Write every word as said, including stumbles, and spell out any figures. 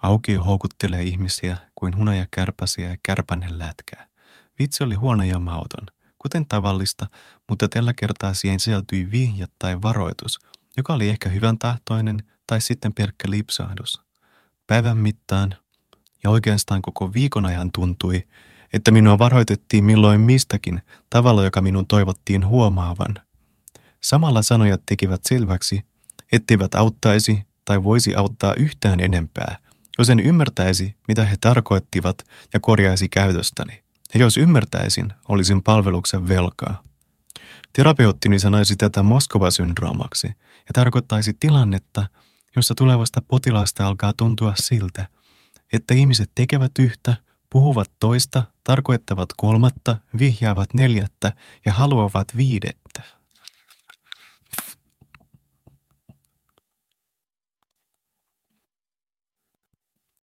Aukio houkuttelee ihmisiä kuin hunajakärpäsiä ja kärpänen lätkää. Vitsi oli huono ja mauton, kuten tavallista, mutta tällä kertaa siihen sisältyi vihje tai varoitus, joka oli ehkä hyvän tahtoinen tai sitten pelkkä lipsahdus. Päivän mittaan ja oikeastaan koko viikon ajan tuntui, että minua varoitettiin milloin mistäkin tavalla, joka minun toivottiin huomaavan. Samalla sanojat tekivät selväksi, etteivät auttaisi tai voisi auttaa yhtään enempää, jos en ymmärtäisi, mitä he tarkoittivat ja korjaisi käytöstäni. Ja jos ymmärtäisin, olisin palveluksen velkaa. Terapeuttini sanoisi tätä Moskova-syndroomaksi ja tarkoittaisi tilannetta, jossa tulevasta potilaasta alkaa tuntua siltä, että ihmiset tekevät yhtä, puhuvat toista, tarkoittavat kolmatta, vihjaavat neljättä ja haluavat viidettä.